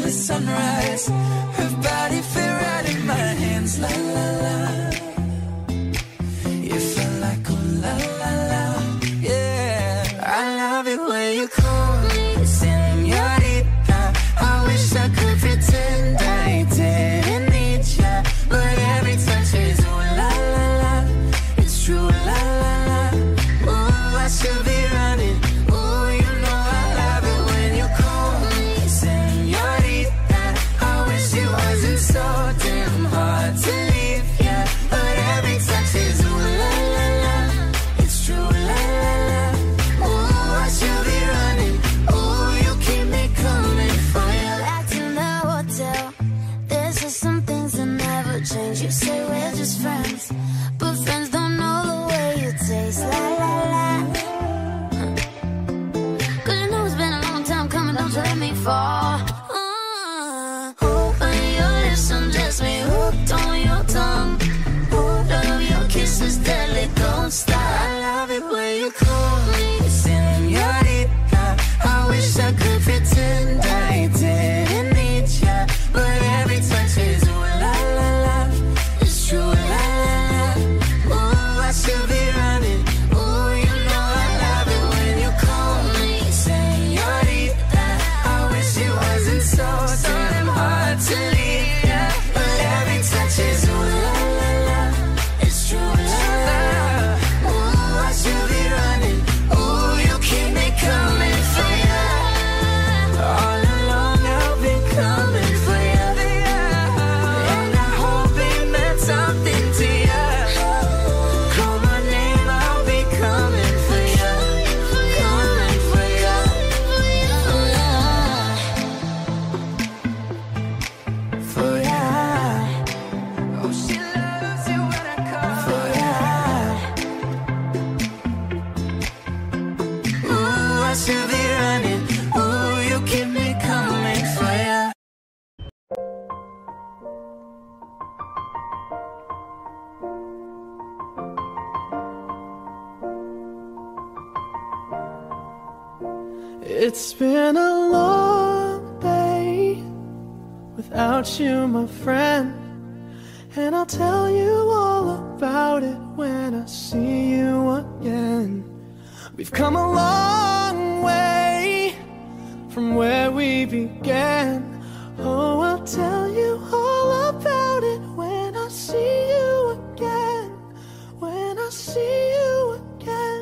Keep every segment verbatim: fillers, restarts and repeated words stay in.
the sunrise. Her body fit right in my hands, la la la. You felt like oh la la la, yeah. I love it when you call me señorita. I wish I could pretend I didn't need ya, but every touch is ooh la la la. It's true la la la. Ooh, I should be running. Ooh, you know I love it when you call me señorita. I wish it wasn't so damn hard to leave ya, but every touch is ooh la la la. It's true la la la. Ooh, I should be running. Ooh, you keep me coming for you. Back in the hotel, there's just some things that never change. You say we're just friends, but friends don't know the way you taste. La la la. Cause you know it's been a long time coming, don't you let me fall. Uh, open your lips, undress me, hooked on your tongue. Oh, love your kisses, deadly, don't stop. I love it when you call me señorita. I wish I could pretend I didn't need ya, but every touch is ooh la la la. It's true la la la. Ooh, I should be running. Ooh, you know I love it when you call me señorita. I wish it wasn't so damn hard to leave ya, but every touch is ooh la la la. It's true la la la. Ooh, I should be running. Ooh, you keep me coming for ya. All along I've been coming for ya, and I hope it meant something to ya. Call my name, I'll be coming for ya, coming for ya. For ya. Oh, she loves you when I call for ya. Ooh, I should be running. Ooh, you keep me coming for ya. It's been a long day without you, my friend, and I'll tell you all about it when I see you again. We've come a long way from where we began. Oh, I'll tell you all about it when I see you again, when I see you again.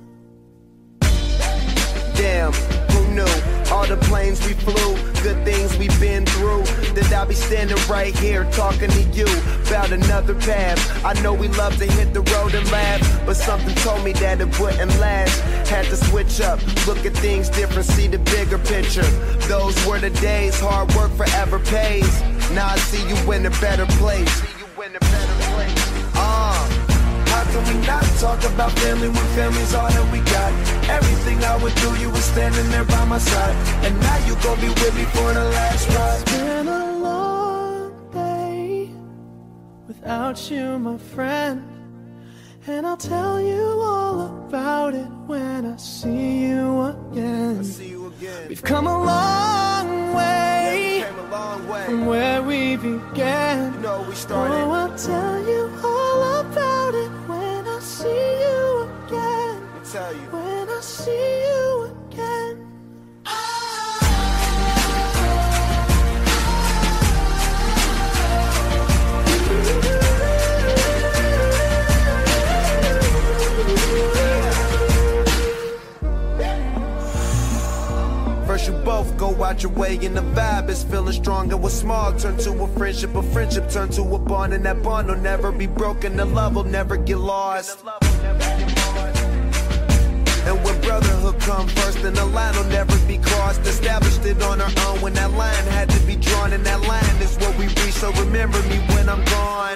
Damn, who knew? All the planes we flew, good things we've been through. That I'll be standing right here talking to you about another path. I know we love to hit the road and laugh, but something told me that it wouldn't last. Had to switch up, look at things different, see the bigger picture. Those were the days, hard work forever pays. Now I see you in a better place. See you in a better place. Uh. How can we not talk about family when family's all that we got? Everything I would do, you were standing there by my side, and now you gon' be with me for the last ride. It's been a long day without you, my friend, and I'll tell you all about it when I see you again. I see you again. We've come a long way, Yeah, we came a long way from where we began. You know we started. Oh, I'll tell you all about it when I see you again. Let me tell you. When I see you again. First you both go out your way and the vibe is feeling strong. And what's small turn to a friendship, a friendship turn to a bond, and that bond will never be broken, the love will never get lost. And when brotherhood come first, then the line will never be crossed. Established it on our own when that line had to be drawn, and that line is what we reach, so remember me when I'm gone.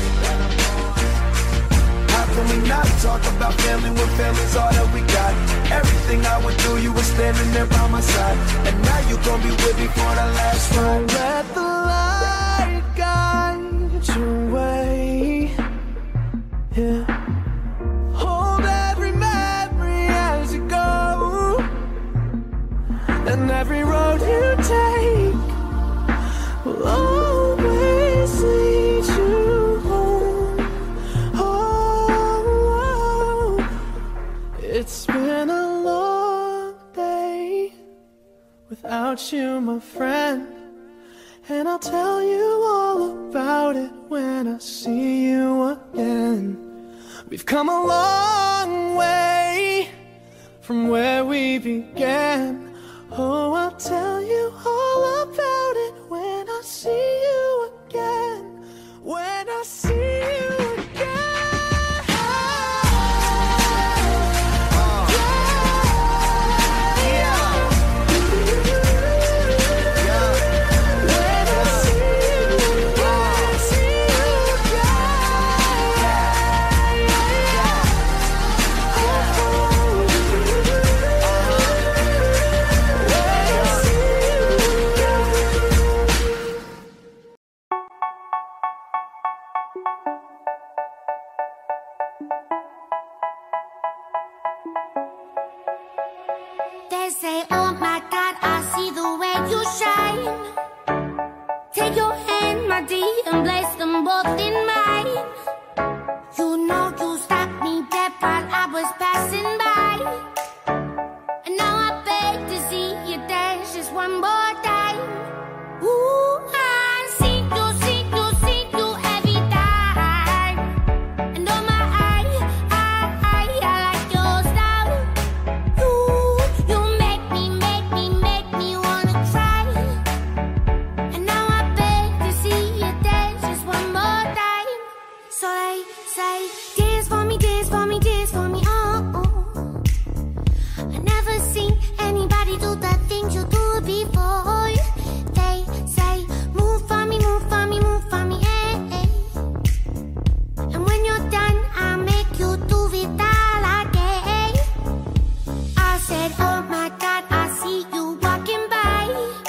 How can we not talk about family when family's all that we got? Everything I would do, you were standing there by my side, and now you gon' be with me for the last ride. Let the light guide your way. Yeah. Hold every memory as you go, and every road you take I'll always lead you home. Oh, it's been a long day without you, my friend, and I'll tell you all about it when I see you again. We've come a long way from where we began. Oh, I'll tell you all about it when I see you again. When I see you again. Oh, yeah. Yeah. Yeah. When I see you, when I see you again. They say, oh my God, I see the way you shine. Take your hand, my dear, and place them both in mine. You know you stopped me dead while I was passing by. And now I beg to see you dance just one more time. Ooh, I see you, see you, see you every time. And oh my, I, I, I, I like your style. You, you make me, make me, make me wanna cry. And now I beg to see you dance just one more time. So they say, dance for me, dance for me, dance for me, oh, oh. I never seen anybody do the things you do before. They say, move for me, move for me, move for me, eh, eh. And when you're done, I'll make you do it all again. I said, oh my God, I see you walking by.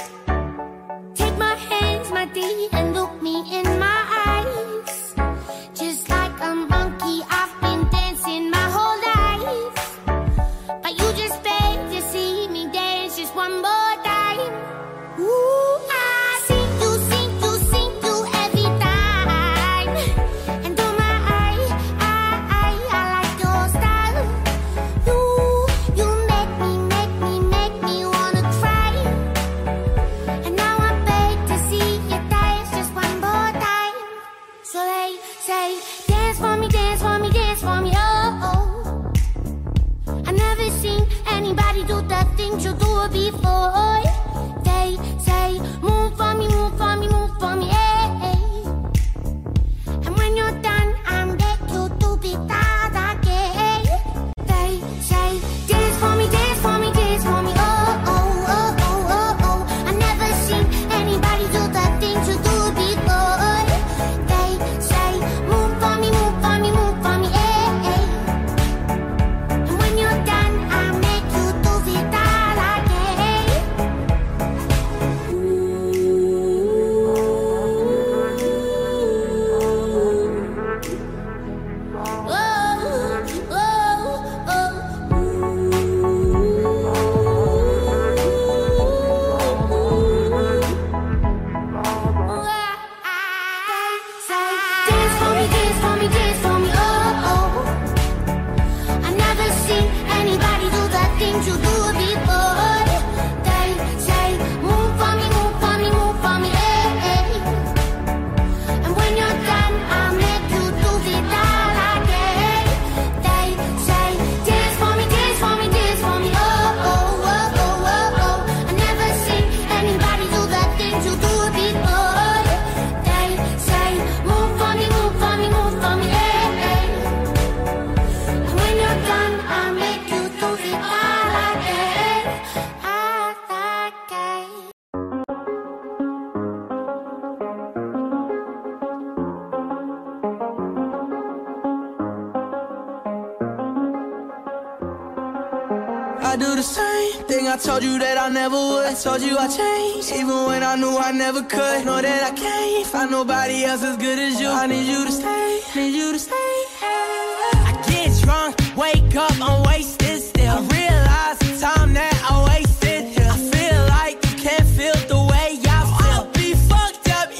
Take my hands, my dear, and look me in my eyes. Just like a monkey, I've been dancing my whole life. But you just beg to see me dance just one more time. Ooh, I see you, see you, see you every time. And oh my, I, I, I, I like your style. You, you make me, make me, make me wanna cry. And now I beg to see you dance just one more time. So they say, dance for me, dance for me, dance for me, oh, oh. I never seen anybody do the things you do before. They say, move for me, move for me, move for me, eh, eh. And when you're done, I'll make you do it all again. They say, dance for me, dance for me, dance for me, oh, oh, oh, oh, oh, oh. I never seen anybody do the things you do before. They say, move for me, move for me, move for me, eh, eh. And when you're done, I'll make you do it all again. I do the same thing I told you that I never would. I told you I changed, even when I knew I never could. Know that I can't find nobody else as good as you. I need you to stay, need you to stay. I get drunk, wake up, I'm wasted still. I realize the time that I wasted here. I feel like you can't feel the way I feel. I'll be fucked up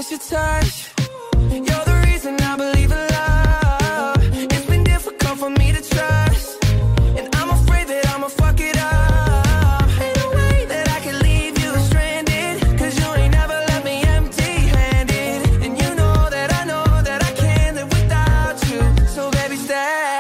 miss your touch. You're the reason I believe in love. It's been difficult for me to trust, and I'm afraid that I'ma fuck it up. Ain't no way that I can leave you stranded, cause you ain't never left me empty-handed. And you know that I know that I can't live without you. So baby, stay.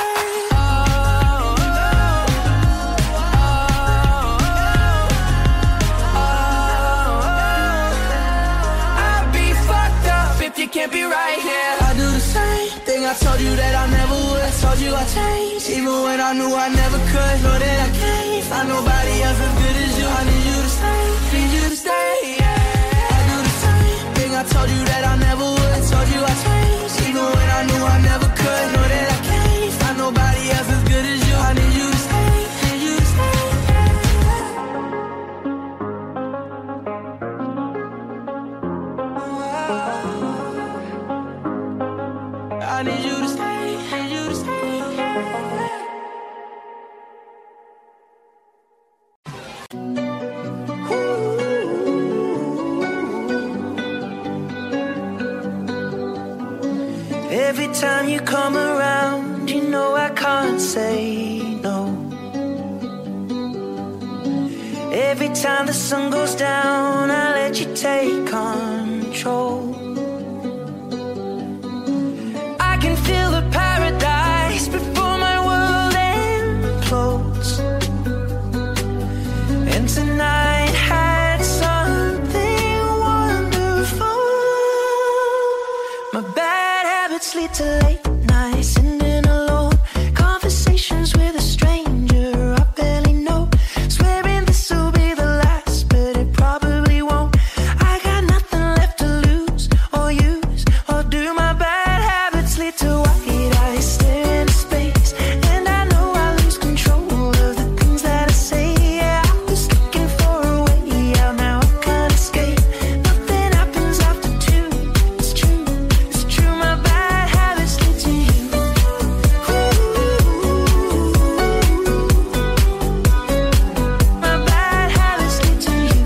You can't be right here. I do the same thing I told you that I never would. I told you I changed, even when I knew I never could. Know that I can't find nobody else as good as you. I need you to stay, need you to stay, yeah. I do the same thing I told you that I never would. I told you I changed, even when I knew I never could. Know that I can't find nobody else as good as you. I need you to stay, need you to stay. I need you to stay, need you to stay. Every time you come around, you know I can't say no. Every time the sun goes down, I let you take control. I can feel the paradise before my world implodes. And tonight had something wonderful. My bad habits lead to late nights, sitting alone, conversations with a stranger I barely know, swearing this will be the last, but it probably won't. I got nothing left to lose or use or do. My bad habits lead to white eyes stare into space, and I know I lose control of the things that I say. Yeah, I was looking for a way out, now I can't escape. Nothing happens after two. It's true, it's true. My bad habits lead to you. My bad habits lead to you.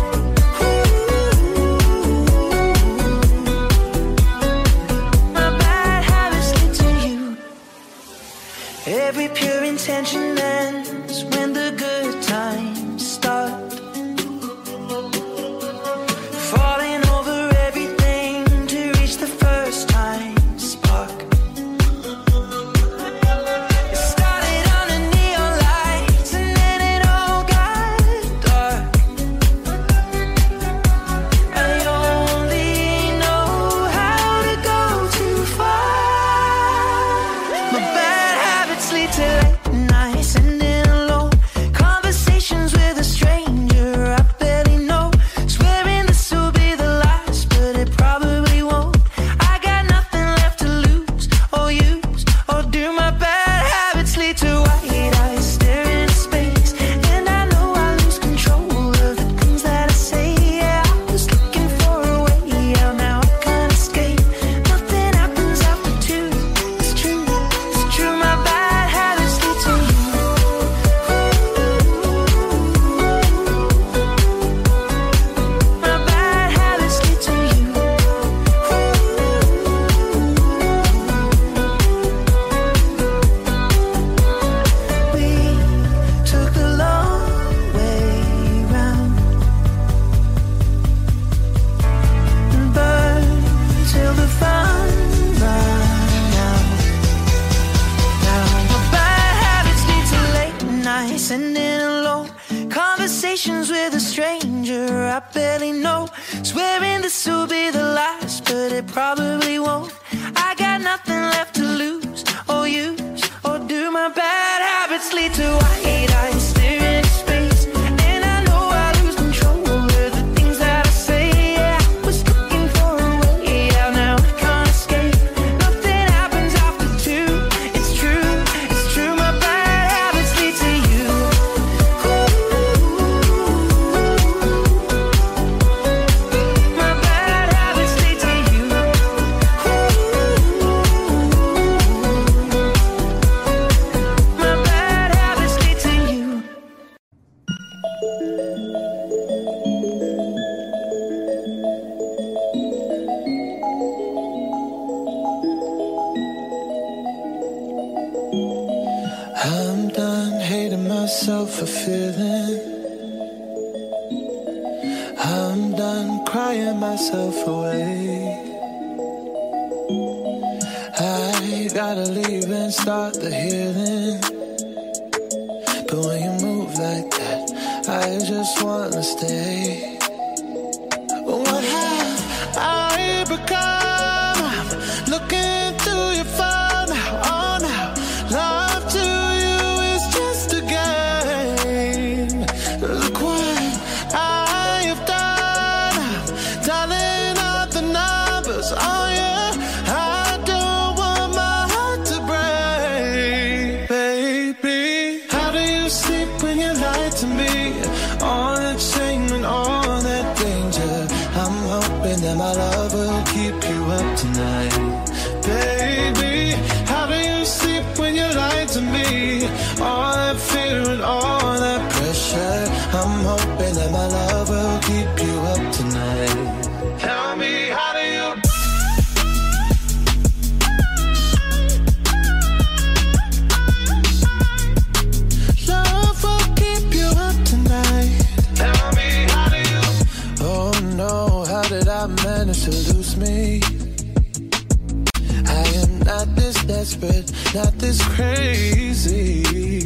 My bad habits lead to you. Every pure intention ends when the good times start. Falling over everything to reach the first time spark. It started under neon lights and then it all got dark. I only know how to go too far. My bad habits lead to late nights, sitting alone, conversations with a stranger I barely know, swearing this will be the last, but it probably won't. I got nothing left to lose or use or do. My bad habits lead to white eyes staring into space, and I know I lose control of the things that I say. Yeah, I was looking for a way out, now I can't escape. Nothing happens after two. It's true, it's true. My bad habits lead to you. My bad habits lead to you. We took the long way round and burned till the fun ran out. Now my bad habits lead to late nights, sitting alone, conversations with a stranger I barely know, swearing this will be the last, but it probably won't. I got nothing left to lose or use or do. My bad habits lead to white eyes staring into space, and I know I lose control of the things that I say. Yeah, I was looking for a way out, now I can't escape. Nothing happens after two. It's true, it's true. My bad habits lead to you. My bad habits lead to you. fulfilling. I'm done crying myself away. I gotta leave and start the healing. But when you move like that, I just wanna stay. What have I become? I'm looking through your phone now, oh now. Love to you is just a game. Look what I have done. I'm dialing up the numbers, oh yeah. I don't want my heart to break, baby. How do you sleep when you lie to me? All that shame and all that danger. I'm hoping that my love will keep you up tonight, baby. How do you sleep when you lie to me? All that fear and all that pressure. I'm hoping that my love will keep you up tonight. Tell me, how do you? Love will keep you up tonight. Tell me, how do you? Oh no, how did I manage to lose me? I am not this desperate, not this crazy.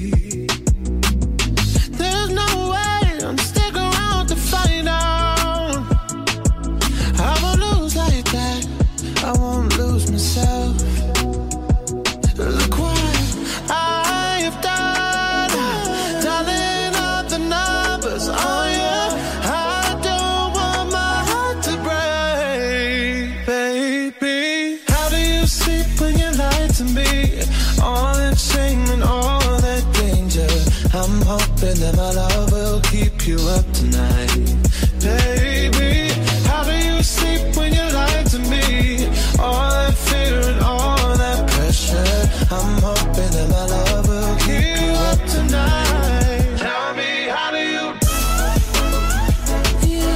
There's no way I'm stick around to find out. I won't lose like that, I won't lose myself. Look what I have done, dialing up the numbers, oh yeah. I don't want my heart to break, baby. How do you sleep when you lie to me? All that shame and all that danger. I'm hoping that my love will keep you up tonight, baby. How do you sleep when you lie to me? All that fear and all that pressure. I'm hoping that my love will keep you up tonight. Tell me, how do you? Yeah.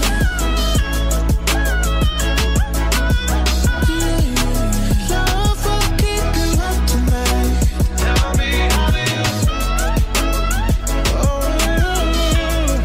Yeah. Love will keep you up tonight. Tell me, how do you? Oh, yeah.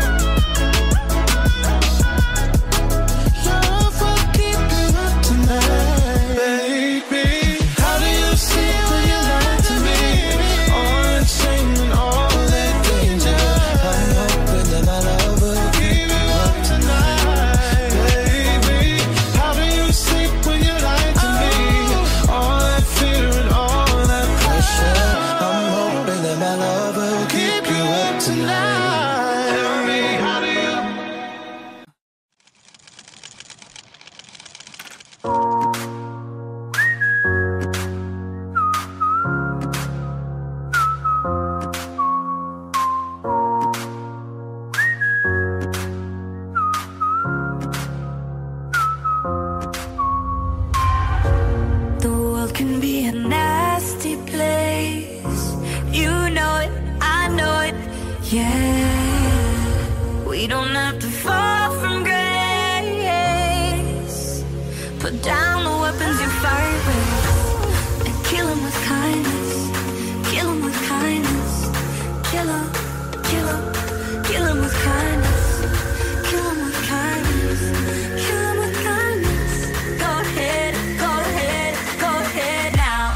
Love will keep you up tonight, baby. How do you sleep when you lie to me? All that shame and all that danger. I'm hoping that my love will keep you up tonight, baby. How do you sleep when you lie to me? All that fear and all that pressure. I'm hoping that my love will keep you up tonight. Tell me, how do you? The world can be a nasty place. You know it, I know it, yeah. We don't have to fall from grace. Put down the weapons you fight with and kill 'em with kindness. Kill 'em with kindness. Kill 'em, kill 'em, kill 'em with kindness. Kill 'em with kindness. Kill 'em with kindness. Go ahead, go ahead, go ahead now.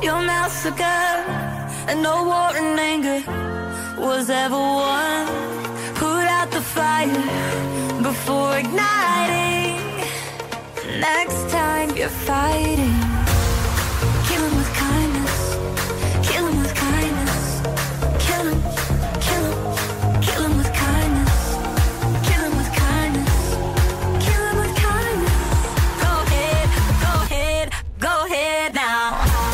your massacre, and no war and anger was ever won. Put out the fire before igniting. Next time you're fighting, kill him with kindness, kill him with kindness, kill him, kill him, kill him with kindness, kill him with kindness, kill him with kindness. Go ahead, go ahead, go ahead now.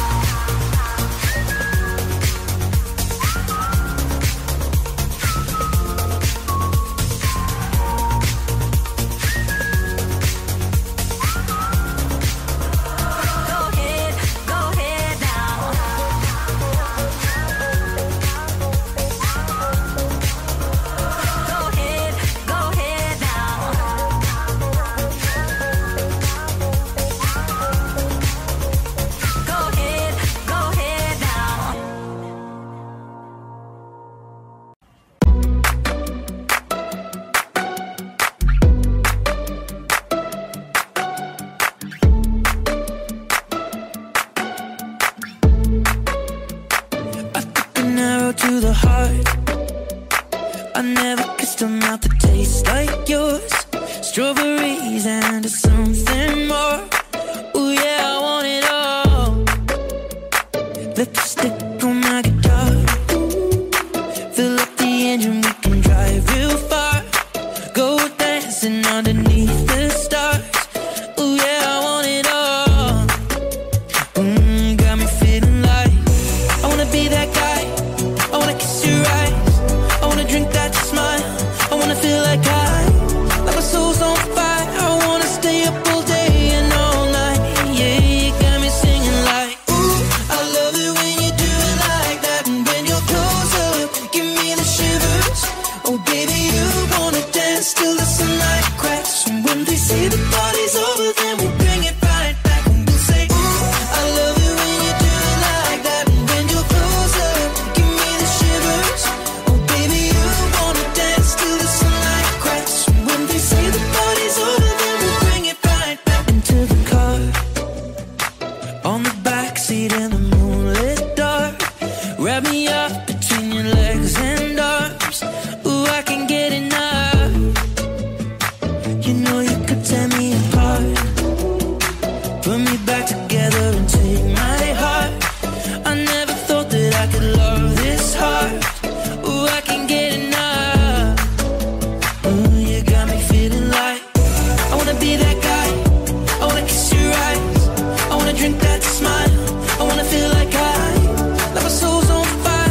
To the heart, I never kissed a mouth that tastes like yours. Strawberries and something more. Ooh yeah, I want it all. Lipstick on my guitar. Fill up the engine, we can drive real far. Go dancing underneath the stars. Ooh yeah, I want it all. Mm, got me feeling like I wanna be that guy. I wanna kiss your eyes, I wanna drink that smile, I wanna feel like I, like my soul's on fire, I wanna stay up all day and all night, yeah, you got me singing like, ooh, I love it when you do it like that, and when you're close up, give me the shivers, oh baby, you wanna dance till the sunlight cracks, and when they say the party's over, then we'll bring it right back, and we'll say, ooh, I love it when you do it like that, and when you're close up, give me the shivers, oh baby, you wanna dance till the sunlight cracks, and when they say the party's over, then we'll bring it right back into the car, on the backseat in the moonlit dark, wrap me up between your legs and arms, ooh, I can get enough, you know you could tear me apart, put me back together and take my heart, I never thought that I could love this hard, ooh, I can get enough, ooh, you got me feeling like, I wanna be that guy, I wanna kiss your eyes, I wanna drink that smile, I wanna feel like I, like my soul's on fire,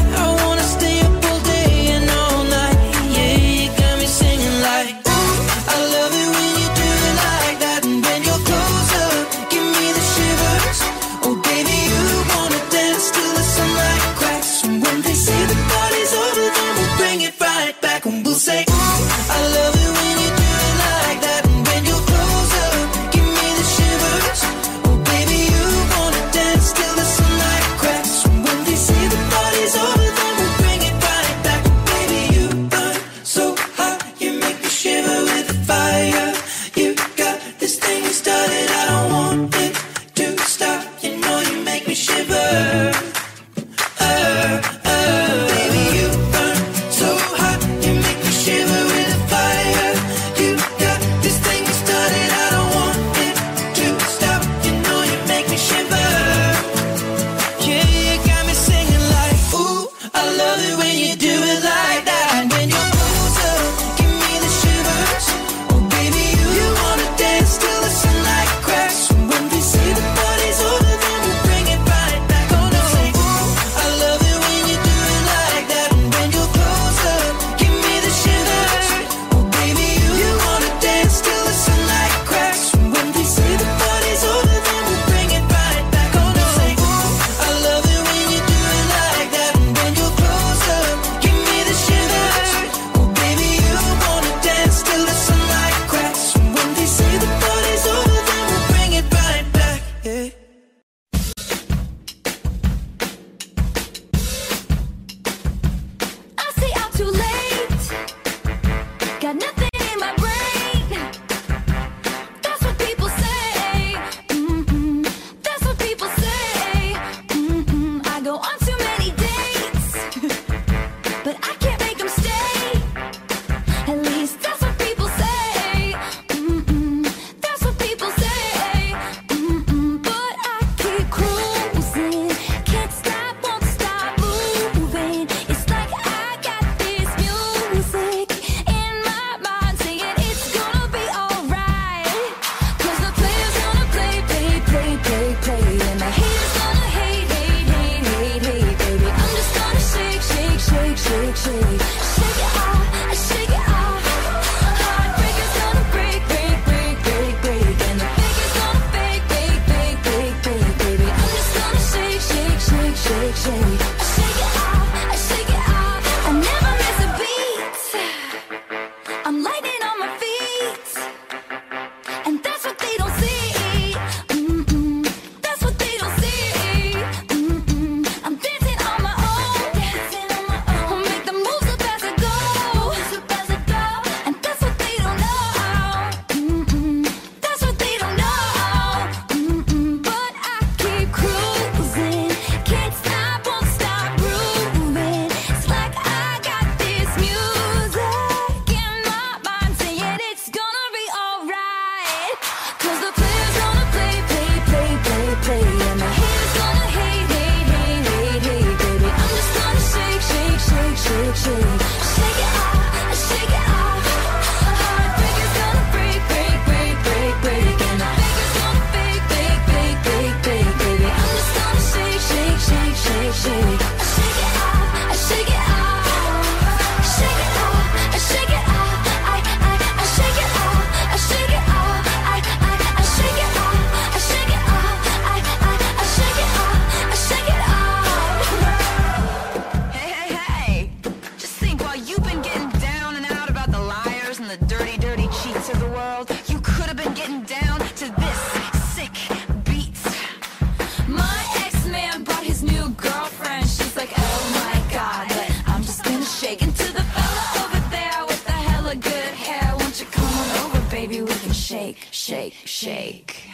shake, shake, shake.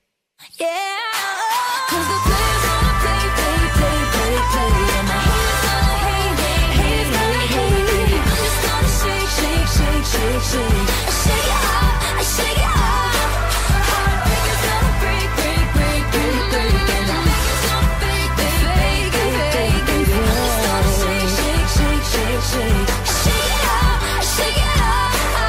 Yeah, 'cause the players wanna play, play, play, play, play, and the haters gonna hate, hate, hate, hate, hate. I'm just gonna shake, shake, shake, shake, shake. I shake it off, I shake it off. Heartbreakers gonna break, break, break, break, break, and the haters gonna fake, fake, fake, fake, fake, fake. I'm just gonna shake, shake, shake, shake, shake. I shake it off, I shake it off.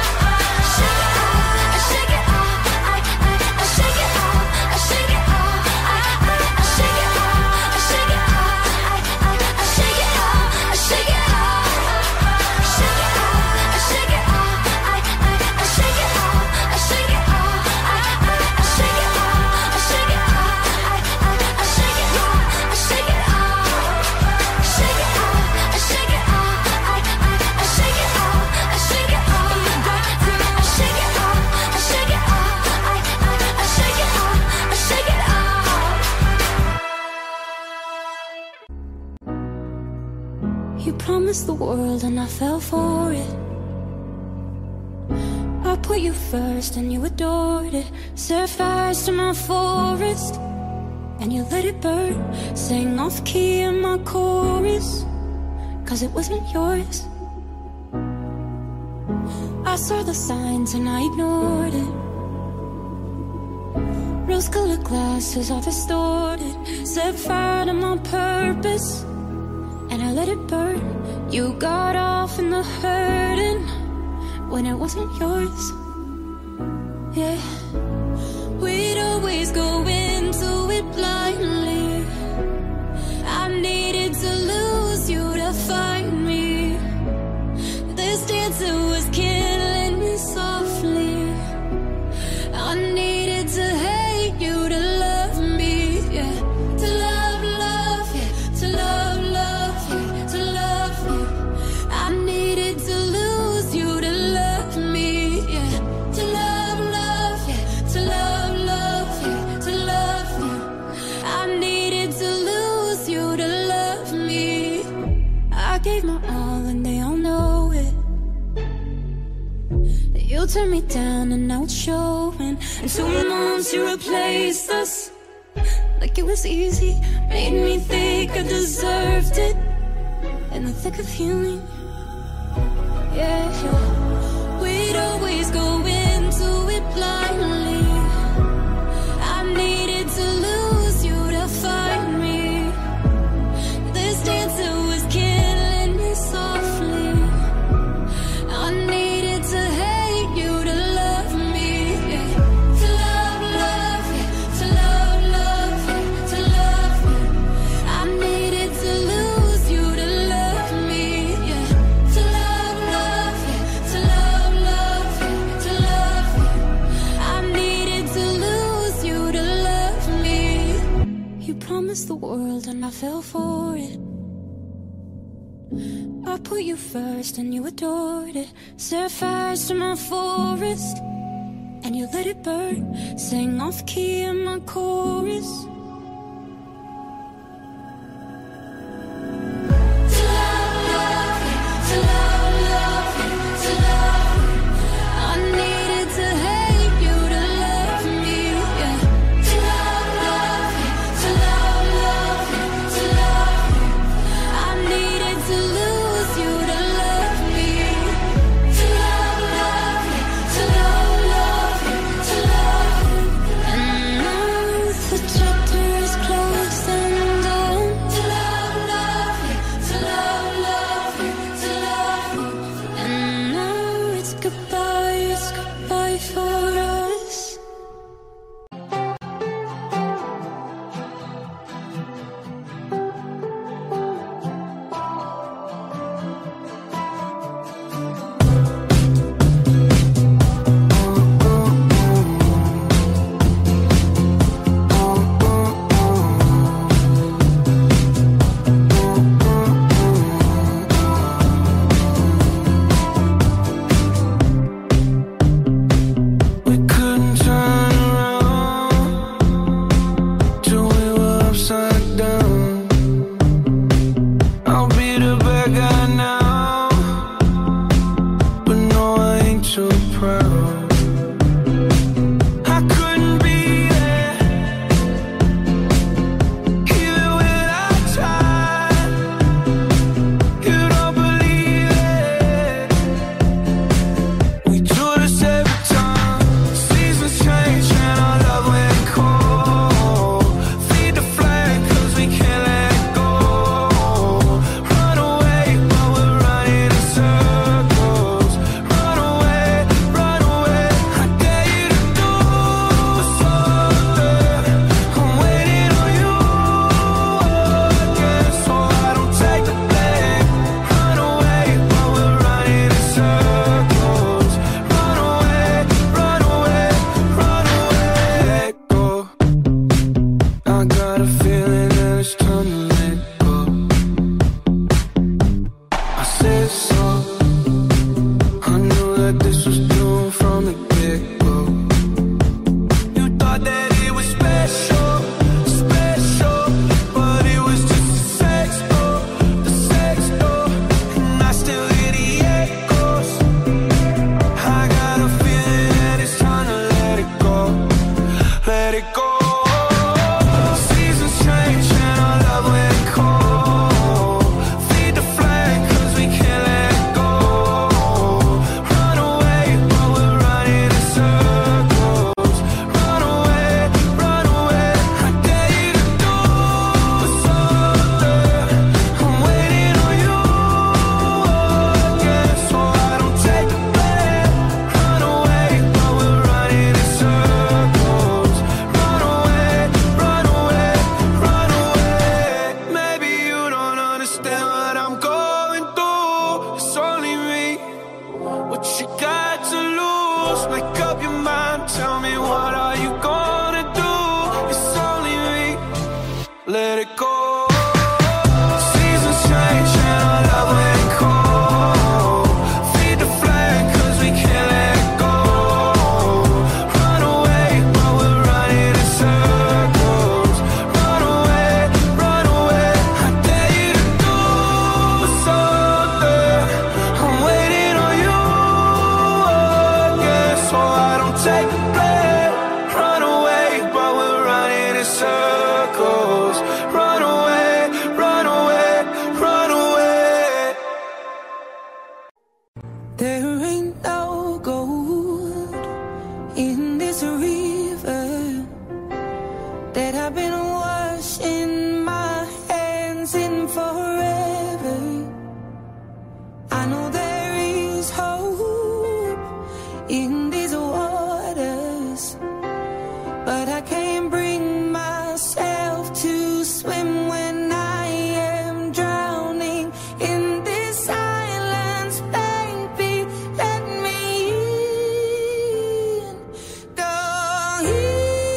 You promised the world and I fell for it. I put you first and you adored it. Set fires to my forest and you let it burn. Sang off key in my chorus, 'cause it wasn't yours. I saw the signs and I ignored it. Rose-colored glasses all distorted. Set fire to my purpose and I let it burn. You got off in the hurting when it wasn't yours. Yeah, we'd always go into it blindly. I needed to lose you to find me. This dancer was killing me softly. I needed to hate you to love me. Yeah, to love, love, yeah, to love, love. Gave my all and they all know it. You turned me down and now it's showing. In two months you replaced us like it was easy. Made me think I deserved it in the thick of healing. Yeah, we'd always go into it blindly. I needed to lose you to find me. This dancer was killing softly. I needed to hate you to love me. Yeah. To love, love, yeah. To love, love, yeah. To love me. I needed to lose you to love me. Yeah. To love, love, yeah. To love, love, yeah. To love me. I needed to lose you to love me. You promised the world and I fell for it. I put you first and you adored it. Set fires to my forest and you let it burn. Sang off key in my chorus.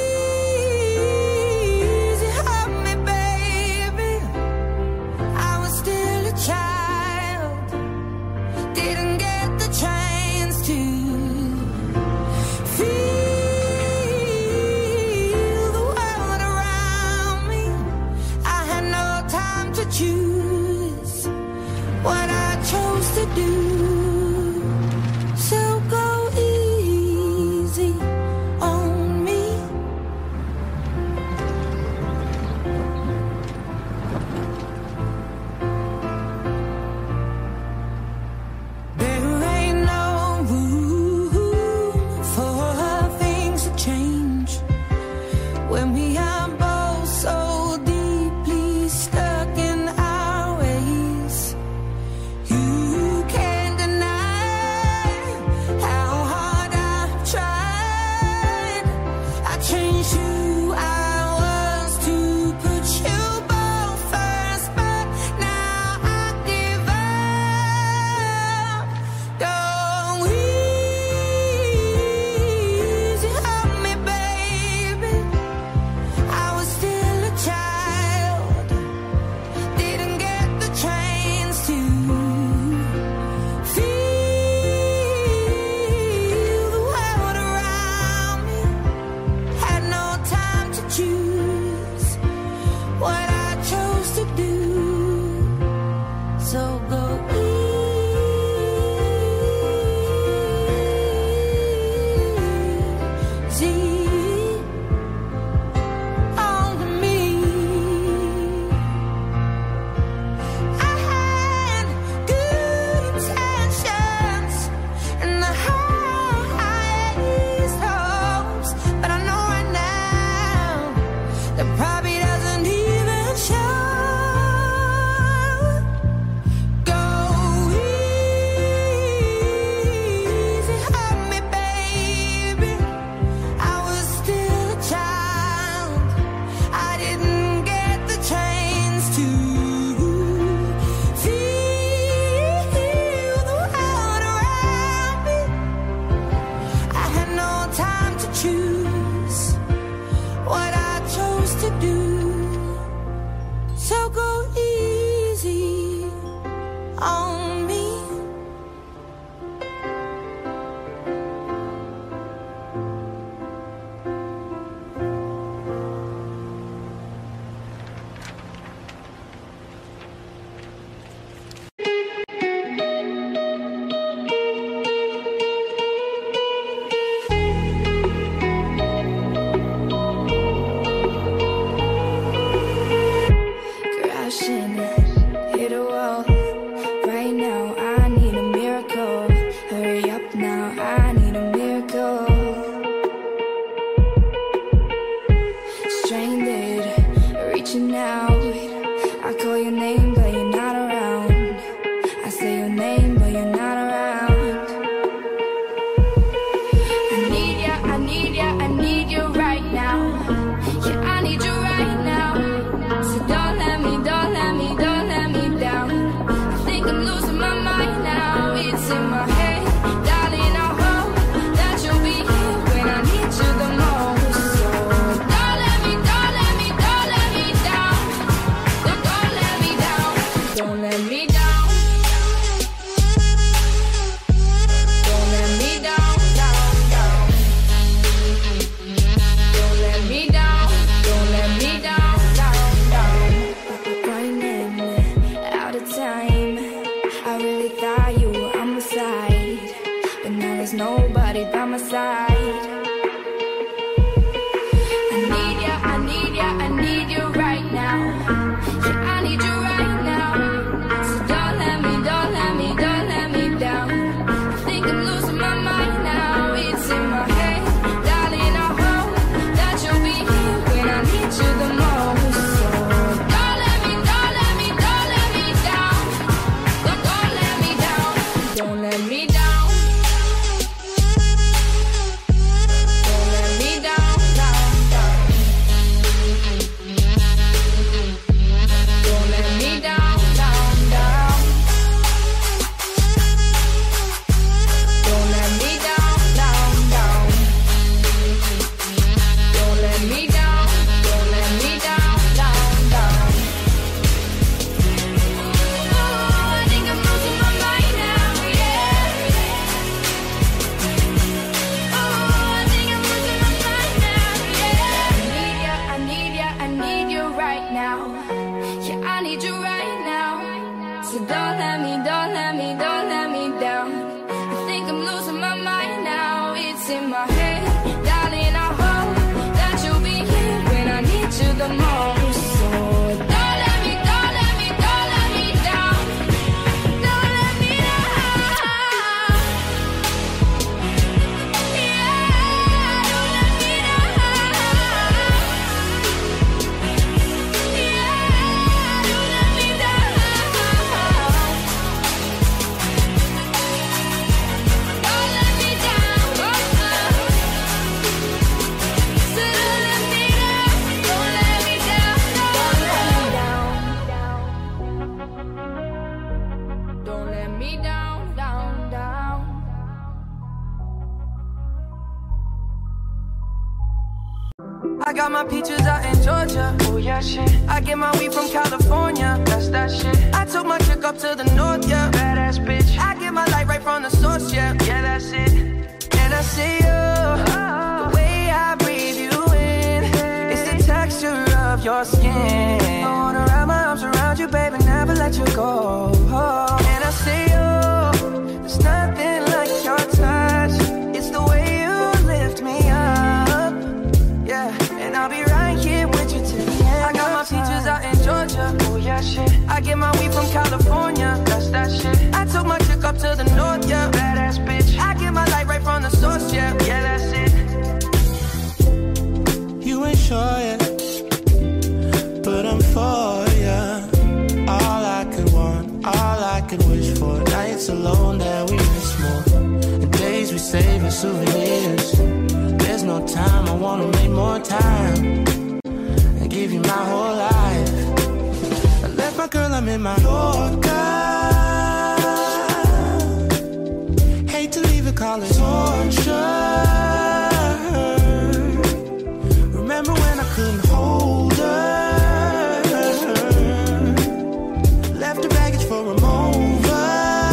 I was I really thought you were on my side, but now there's nobody by my side. I need ya, I need ya, I need you right now. Yeah, I need you right now. So don't let me, don't let me, don't let me down. I think I'm losing my mind now. It's in my head, darling, I hope that you'll be here when I need you the most. So don't let me, don't let me, don't let me down. Don't, don't let me down. Don't let me down. Don't let me down, down, down. Don't let me down, down, down. Don't let me down, down, down. Don't let me down, don't let me down, down, down. Oh, I think I'm losing my mind now, yeah. Oh, I think I'm losing my mind now, yeah. I need ya, I need ya, I need you right now. Yeah, I need you right now. So don't let me, don't let me, don't let me down. I think I'm losing my mind now. It's in my head, darling, I hope that you'll be here when I need you the most. So don't let me, don't let me, don't let me down. Don't let me down. Yeah, don't let me down. Yeah, don't let me down. Don't let me down. So don't let me down. Don't let me down. Don't let me down, down, down. I got my peaches out in Georgia. Oh yeah, shit. I get my weed from California. That's that shit. I took my chick up to the north, yeah. Badass bitch. I get my light right from the source, yeah. Yeah, that's it. And I see you. The way I breathe you in. It's the texture of your skin. I wanna wrap my arms around you, baby, never let you go. And I see you. There's nothing like your touch. It's the way you lift me up. Yeah, and I'll be right here with you till the end. I got my peaches out in Georgia. Oh yeah, shit. I get my weed from California. That's that shit. I took my chick up to the north, yeah. Badass bitch. I get my light right from the source, yeah. Yeah, that's it. You ain't sure yet, but I'm for ya. All I could want, all I could wish for. Nights alone that we miss more, and days we save as souvenirs. There's no time, I wanna make more time and give you my whole life. I left my girl, I'm in my Yorker. Hate to leave it, call it torture. Remember when I couldn't hold her? Left her baggage for a mover.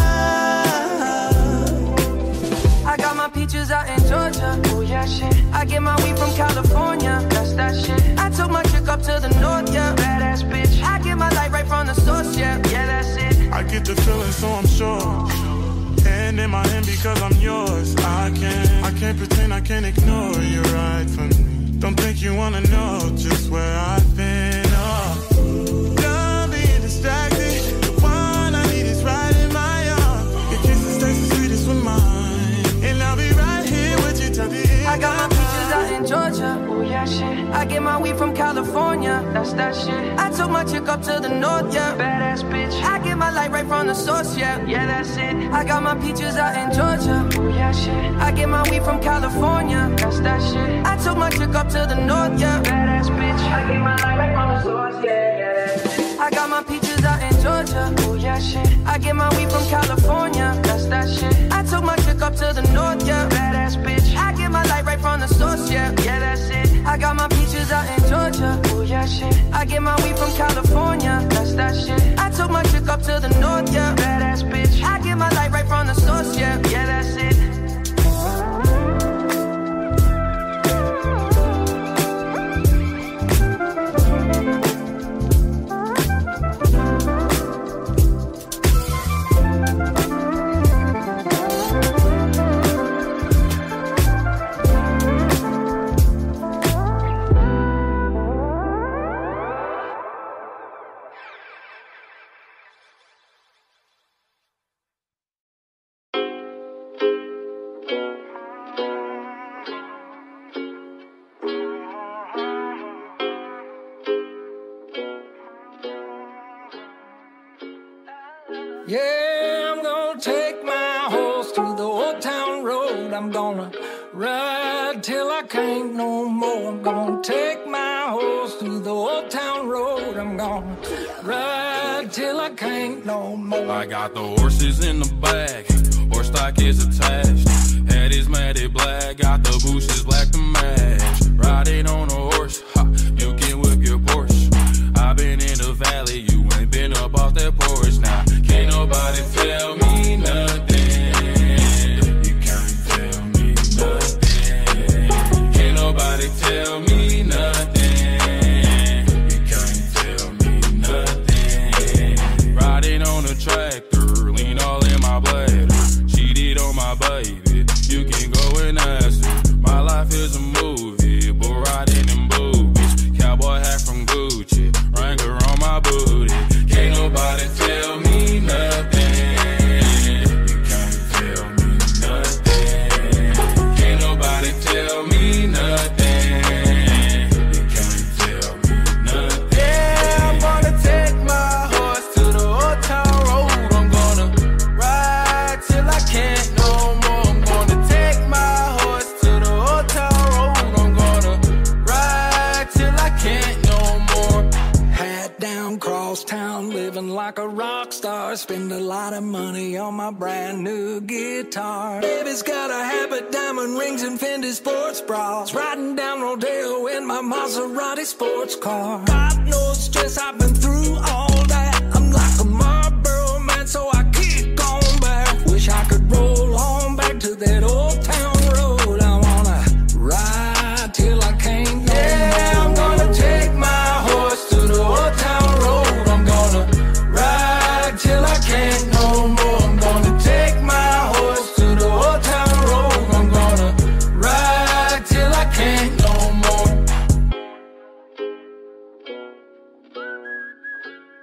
I got my peaches out in Georgia. Oh yeah, shit. I get my weed from California. That's that shit. I took my chick up to the north, yeah. Badass bitch. I get my light right from the source, yeah. Yeah, that's it. I get the feeling, so I'm sure. Hand in my hand because I'm yours. I can't, I can't pretend, I can't ignore you right from me. Don't think you wanna know just where I've been. Oh, done being distracted. The one I need is right in my arms. Your kisses taste the sweetest with mine, and I'll be right here with you till the end. I got my peaches out in Georgia. Oh yeah, shit. I get my weed from California. That's that shit. I took my chick up to the north, yeah. Badass bitch. I get my light right from the source, yeah. Yeah, that's it. I got my peaches out in Georgia. Oh yeah, shit. I get my weed from California. That's that shit. I took my chick up to the north, yeah. Badass bitch. I get my light right from the source, yeah. Yeah, that's it. I got my peaches out in Georgia. Oh yeah, shit. I get my weed from California. That's that shit. I took my chick up to the north, yeah. Badass bitch. I get my light right from the source, yeah. Yeah, that's it. I got my peaches out in Georgia. Oh yeah, shit. I get my weed from California. That's that shit. I took my chick up to the north, yeah. Badass bitch. I get my light right from the source, yeah. Yeah, that's it. Yeah, I'm gonna take my horse to the old town road. I'm gonna ride till I can't no more. I'm gonna take my horse to the old town road. I'm gonna ride till I can't no more. I got the horses in the bag, horse stock is attached. Head is matted black, got the bushes black to match. Riding on a horse, ha, you can whip your Porsche. I've been in the valley, you ain't been up off that porch. Now, can't nobody tell me nothing. You can't tell me nothing. Can't nobody tell me nothing. You can't tell me nothing. Riding on a tractor, lean all in my bladder. Cheated on my baby, you can go and ask her. My life is a movie, but riding in boobies. Cowboy hat from Gucci, Wrangler on my booty. Can't nobody tell me nothing. You can't tell me nothing. Can't nobody tell me nothing. You can't tell me nothing. Yeah, I'm gonna take my horse to the old town road. I'm gonna ride till I can't no more. I'm gonna take my horse to the old town road. I'm gonna ride till I can't no more. Hat down, cross town, living like a rock star. Spend a lot of money on my brand new guitar. Baby's got a habit, diamond rings and Fendi sports bras. Riding down Rodeo in my Maserati sports car. God knows stress, I've been through all that. I'm like a Marlboro man, so I keep going back. Wish I could roll on back to that old town road. I wanna ride till I can't no Yeah, more. I'm gonna take my horse to the old town road. I'm gonna ride till I can't no more. I'm gonna take my horse to the old town road. I'm gonna ride till I can't no more.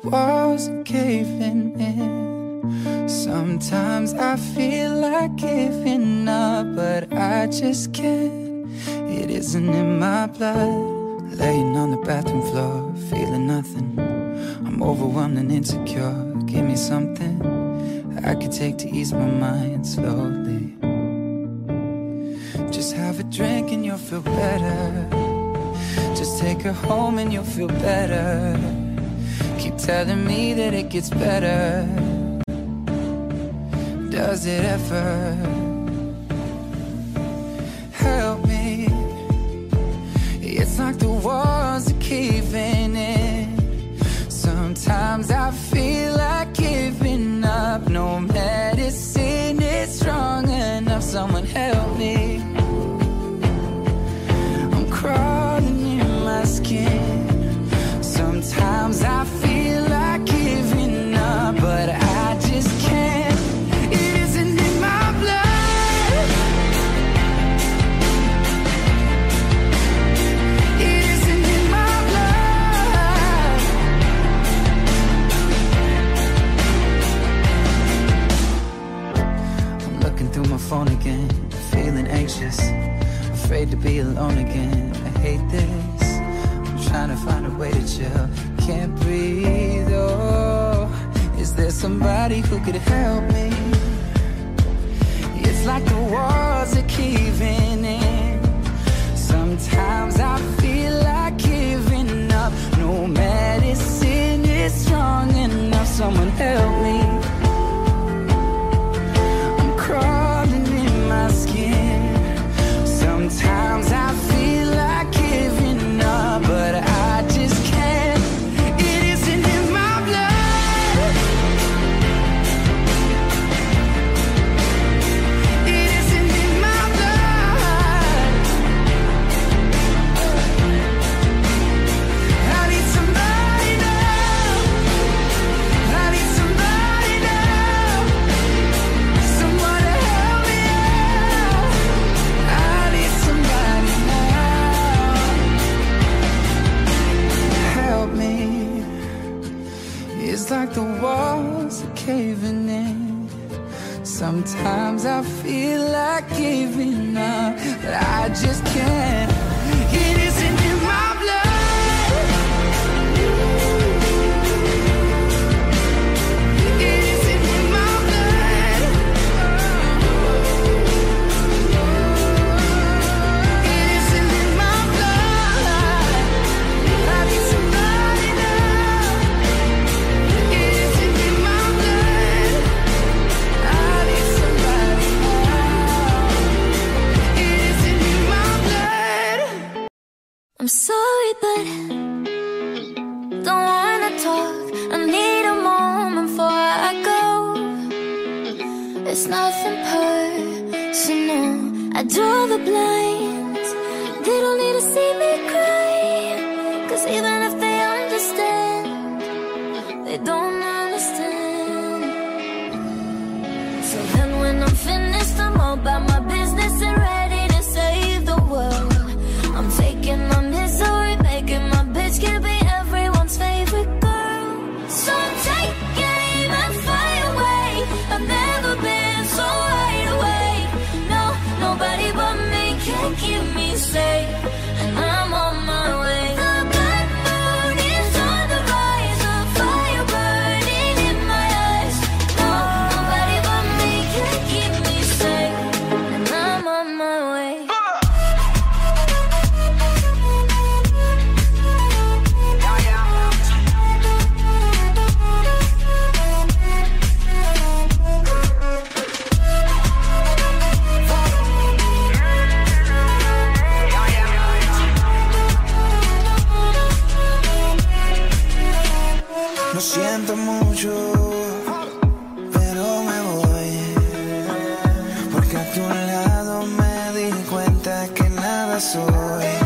walls are caving in. Sometimes I feel like giving up, but I just can't. It isn't in my blood. Laying on the bathroom floor, feeling nothing. I'm overwhelmed and insecure. Give me something I could take to ease my mind slowly. Just have a drink and you'll feel better. Just take her home and you'll feel better. Keep telling me that it gets better. Does it ever? Help me. It's like the walls are caving in. Sometimes I feel like giving up. No medicine is strong enough. Someone help me. I'm crawling in my skin. Sometimes I feel like giving up, but I just can't. It isn't in my blood. It isn't in my blood. I'm looking through my phone again, feeling anxious, afraid to be alone again. I hate this. I'm trying to find a way to chill. Can't breathe, oh. Is there somebody who could help me? It's like the walls are caving in. Sometimes I feel like giving up. No medicine is strong enough. Someone help me. I'm crawling in my skin. Sometimes I feel like giving up, but I just can't. It isn't in my blood. It isn't in my blood. I need somebody now. I need somebody now. Someone to help me out. I need somebody now. Help me. It's like the walls are caving in. Sometimes I feel like giving up, but I just can't. It isn't in my blood. It isn't in my blood. It isn't in my blood. I need somebody now. It isn't in my blood. I need somebody now. It isn't in my blood. I'm sorry, but don't wanna talk. I need a moment before I go. It's nothing personal. I draw the blinds. They don't need to see me cry. Cause even if they understand, they don't understand. So then when I'm finished, I'm all about my business and ready to save the world. I'm taking my misery, making my bitch can be everyone's favorite girl. So take aim and fly away. I've never been so wide awake. No, nobody but me can keep me safe. And I'm on my way. The blood moon is on the rise, a fire burning in my eyes. No, nobody but me can keep me safe. And I'm on my way. Lo siento mucho, pero me voy. Porque a tu lado me di cuenta que nada soy.